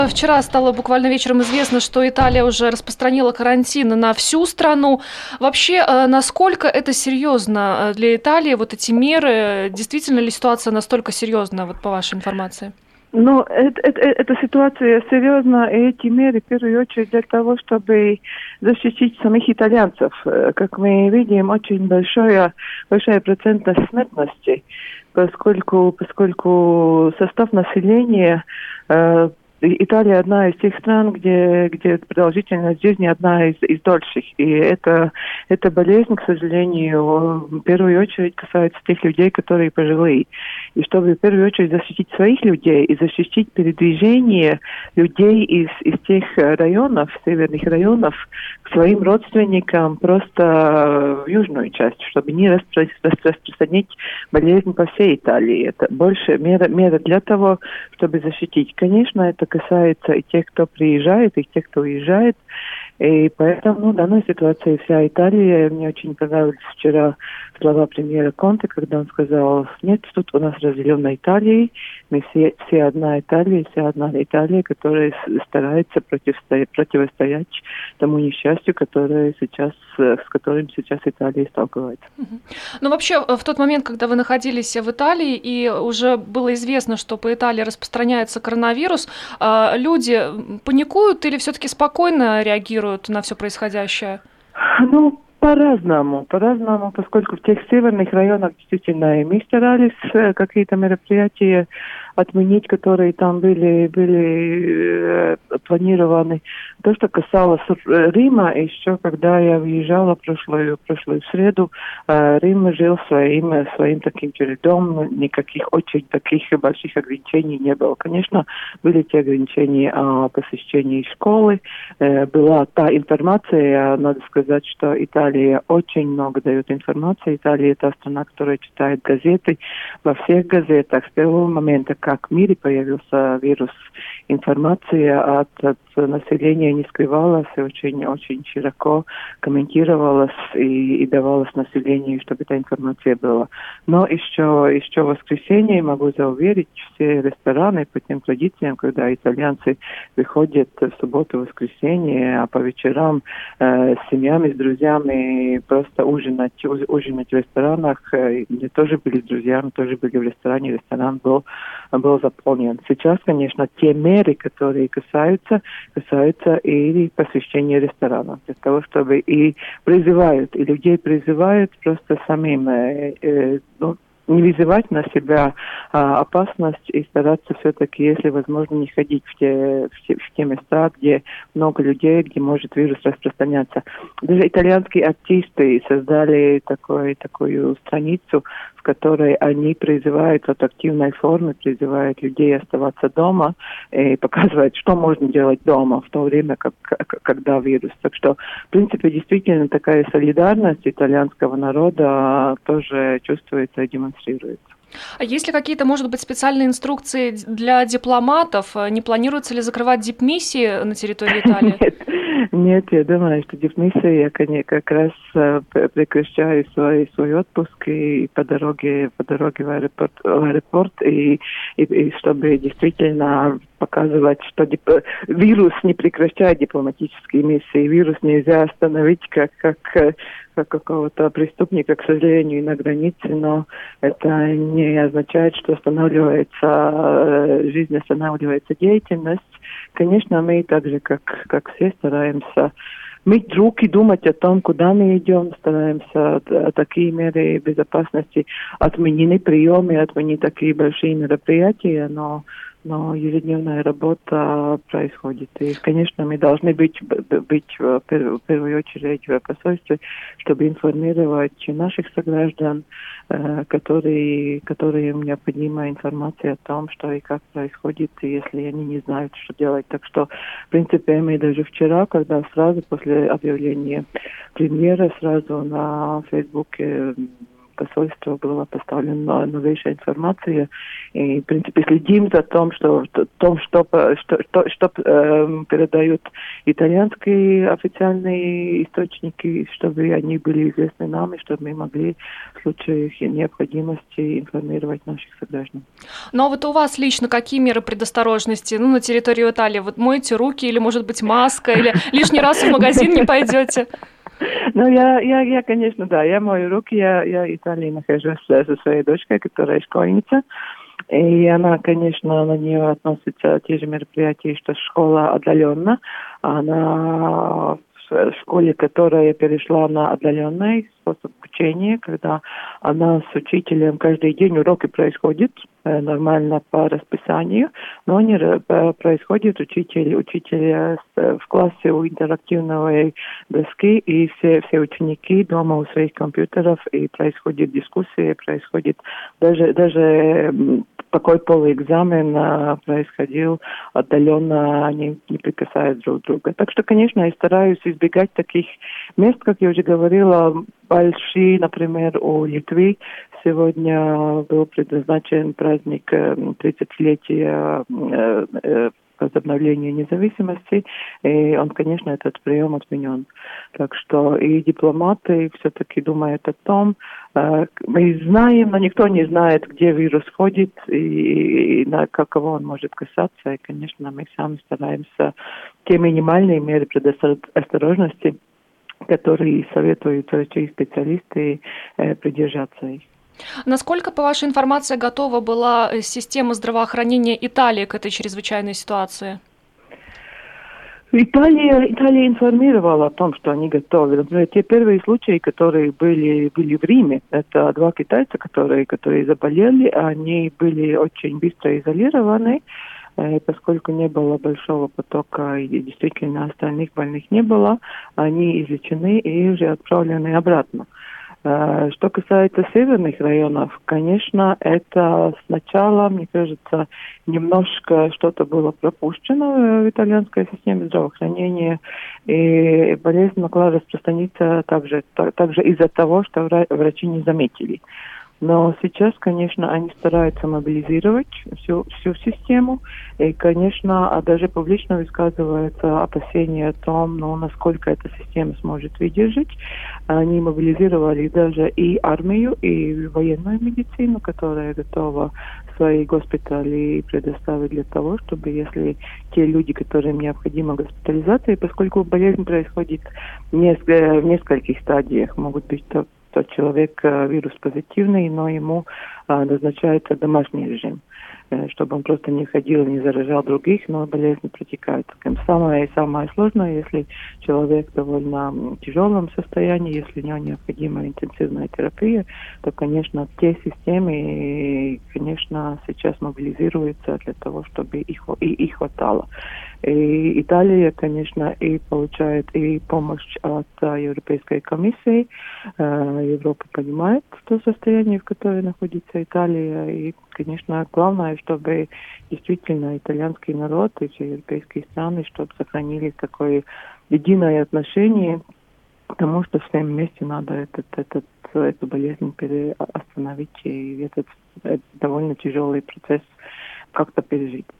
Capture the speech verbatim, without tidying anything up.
Вчера стало буквально вечером известно, что Италия уже распространила карантин на всю страну. Вообще, насколько это серьезно для Италии, вот эти меры? Действительно ли ситуация настолько серьезная, вот по вашей информации? Ну, это, это, эта ситуация серьезна, и эти меры, в первую очередь, для того, чтобы защитить самих итальянцев. Как мы видим, очень большая, большая процентность смертности, поскольку, поскольку состав населения э, Италия одна из тех стран, где, где продолжительность жизни одна из, из дольших. И это, эта болезнь, к сожалению, в первую очередь касается тех людей, которые пожилые. И чтобы в первую очередь защитить своих людей и защитить передвижение людей из, из тех районов, северных районов, к своим родственникам просто в южную часть, чтобы не распро- распространить болезнь по всей Италии. Это больше мера, мера для того, чтобы защитить. Конечно, это касается и тех, кто приезжает, и тех, кто уезжает. И поэтому, ну, в данной ситуации вся Италия, мне очень понравились вчера слова премьера Конте, когда он сказал: нет, тут у нас разделена Италия, мы все, все одна Италия, вся одна Италия, которая старается противостоять, противостоять тому несчастью, которое сейчас, с которым сейчас Италия сталкивается. Ну, вообще, в тот момент, когда вы находились в Италии, и уже было известно, что по Италии распространяется коронавирус, люди паникуют или все-таки спокойно реагируют на все происходящее? Ну, по-разному, по-разному, поскольку в тех северных районах действительно и мы старались какие-то мероприятия отменить, которые там были, были э, планированы. То, что касалось Рима, еще когда я въезжала прошлую, прошлую среду, э, Рим жил своим, своим таким чередом, никаких очень таких больших ограничений не было. Конечно, были те ограничения о посещении школы, э, была та информация, надо сказать, что Италия очень много дает информации. Италия — это страна, которая читает газеты. Во всех газетах с первого момента, как в мире появился вирус, информация от, от населения не скрывалась, и очень-очень широко комментировалась и, и давалась населению, чтобы эта информация была. Но еще, еще в воскресенье, могу зауверить, все рестораны по тем традициям, когда итальянцы выходят в субботу, воскресенье, а по вечерам э, с семьями, с друзьями просто ужинать, ужинать в ресторанах. Мы тоже были с друзьями, тоже были в ресторане, ресторан был, был заполнен. Сейчас, конечно, те меры, которые касаются, касаются и посещения ресторанов, для того, чтобы и призывают, и людей призывают просто самим, э, э, ну, не вызывать на себя а, опасность и стараться все-таки, если возможно, не ходить в те, в, те, в те места, где много людей, где может вирус распространяться. Даже итальянские артисты создали такой, такую страницу, в которой они призывают от активной формы, призывают людей оставаться дома и показывают, что можно делать дома в то время, как, когда вирус. Так что, в принципе, действительно такая солидарность итальянского народа тоже чувствуется и демонстрируется. А есть ли какие-то, может быть, специальные инструкции для дипломатов? Не планируется ли закрывать дипмиссии на территории Италии? Нет, нет, я думаю, что дипмиссии, я как раз прекращаю свой, свой отпуск и по дороге, по дороге в аэропорт, в аэропорт и, и, и чтобы действительно показывать, что дип... вирус не прекращает дипломатические миссии, вирус нельзя остановить как, как, как какого-то преступника, к сожалению, на границе, но это не означает, что останавливается жизнь, останавливается деятельность. Конечно, мы так же, как, как все, стараемся мыть руки, думать о том, куда мы идем, стараемся такие меры безопасности, отменены приемы, отменить такие большие мероприятия, но но ежедневная работа происходит. И, конечно, мы должны быть, быть в первую очередь в посольстве, чтобы информировать наших сограждан, которые, которым необходима информация о том, что и как происходит, если они не знают, что делать. Так что, в принципе, мы даже вчера, когда сразу после объявления премьеры, сразу на Фейсбуке посольства была поставлена новейшая информация. И, в принципе, следим за том, что, том, что, что, что, что э, передают итальянские официальные источники, чтобы они были известны нам, и чтобы мы могли в случае необходимости информировать наших сограждан. Ну а вот у вас лично какие меры предосторожности, ну, на территории Италии? Вот моете руки или, может быть, маска, или лишний раз в магазин не пойдете? Ну, я, я, я, конечно, да, я мою руки, я, я в Италии нахожусь со своей дочкой, которая школьница, и она, конечно, на нее относятся те же мероприятия, что школа отдаленно. Она в школе, которая перешла на отдаленный способ обучения, когда она с учителем каждый день уроки происходят э, нормально по расписанию, но они э, происходят учитель, учитель э, в классе у интерактивной доски, и все, все ученики дома у своих компьютеров, и происходит дискуссия, происходит даже, даже такой полуэкзамен а, происходил отдаленно, они не прикасаясь друг к другу. Так что, конечно, я стараюсь избегать таких мест, как я уже говорила, большие, например, у Литвы. Сегодня был предназначен праздник тридцатилетия возобновления независимости, и он, конечно, этот прием отменен. Так что и дипломаты все-таки думают о том, э, мы знаем, но никто не знает, где вирус ходит и, и на кого он может касаться, и, конечно, мы сами стараемся те минимальные меры предосторожности, которые советуют врачи и специалисты, э, придержаться их. Насколько, по вашей информации, готова была система здравоохранения Италии к этой чрезвычайной ситуации? Италия, Италия информировала о том, что они готовы. Например, те первые случаи, которые были, были в Риме, это два китайца, которые, которые заболели, они были очень быстро изолированы, поскольку не было большого потока и действительно остальных больных не было, они излечены и уже отправлены обратно. Что касается северных районов, конечно, это сначала, мне кажется, немножко что-то было пропущено в итальянской системе здравоохранения, и болезнь могла распространиться также, также из-за того, что врачи не заметили. Но сейчас, конечно, они стараются мобилизировать всю, всю систему. И, конечно, даже публично высказываются опасения о том, ну, насколько эта система сможет выдержать. Они мобилизировали даже и армию, и военную медицину, которая готова свои госпитали предоставить для того, чтобы если те люди, которым необходима госпитализация, поскольку болезнь происходит в нескольких стадиях, могут быть то тот человек вирус позитивный, но ему а, назначается домашний режим, э, чтобы он просто не ходил, не заражал других, но болезнь протекает. Самое самое сложное, если человек в довольно тяжелом состоянии, если у него необходима интенсивная терапия, то, конечно, те системы, конечно, сейчас мобилизируются для того, чтобы их, и их хватало. И Италия, конечно, и получает и помощь от Европейской комиссии. Европа понимает то состояние, в котором находится Италия. И, конечно, главное, чтобы действительно итальянский народ и все европейские страны, чтобы сохранили такое единое отношение к тому, что всем вместе надо этот, этот, эту болезнь остановить и этот, этот довольно тяжелый процесс как-то пережить.